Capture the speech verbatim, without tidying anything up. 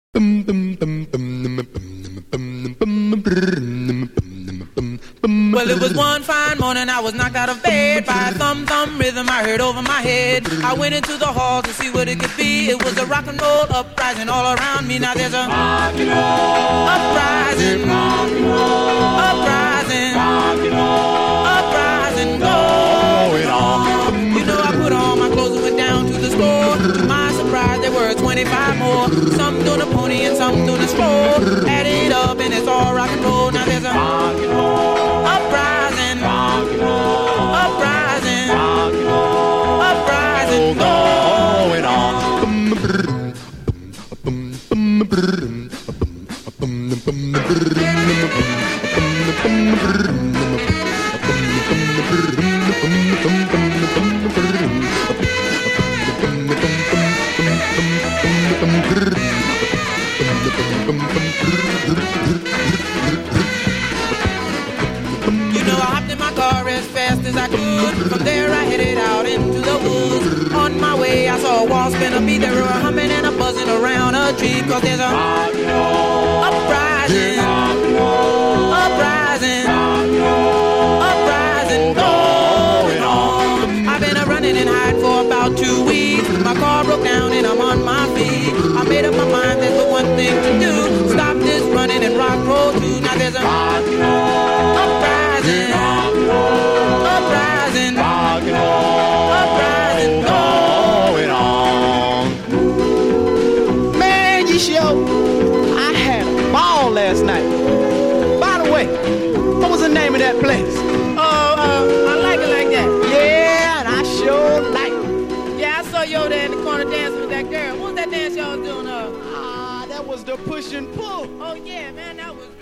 Well, it was one fine morning, I was knocked out of bed by a thumb-thumb rhythm I heard over my head. I went into the hall to see what it could be. It was a rock and roll uprising all around me. Now there's a rock and roll uprising, rock and roll uprising, rock and roll uprising, going on. You know, I put on my clothes and went down to the store. To my surprise, there were twenty-five more. Some doing a pony and some doing a stroll. Add it up and it's all rock and roll. Now there's a rock and roll uprising, rock and roll uprising, rock and roll uprising, going on. You know, I hopped in my car as fast as I could. From there I headed out into the woods. On my way I saw a wall spin a bee. They were humming and a buzzing around a tree. Cause there's a uprising, uprising, uprising going on. I've been a running and hiding for about two weeks. My car broke down and I'm on my feet. I made up my mind there's but one thing to do. Stop this running and rock roll too. Now there's a uprising, uprising, uprising going on. Man, you show, I had a ball last night. By the way, what was the name of that place? Oh, uh, I like it like that. Yeah, and I sure like it. Yeah, I saw you there in the corner dancing with that girl. What was that dance y'all was doing? Uh? Ah, that was the push and pull. Oh yeah, man, that was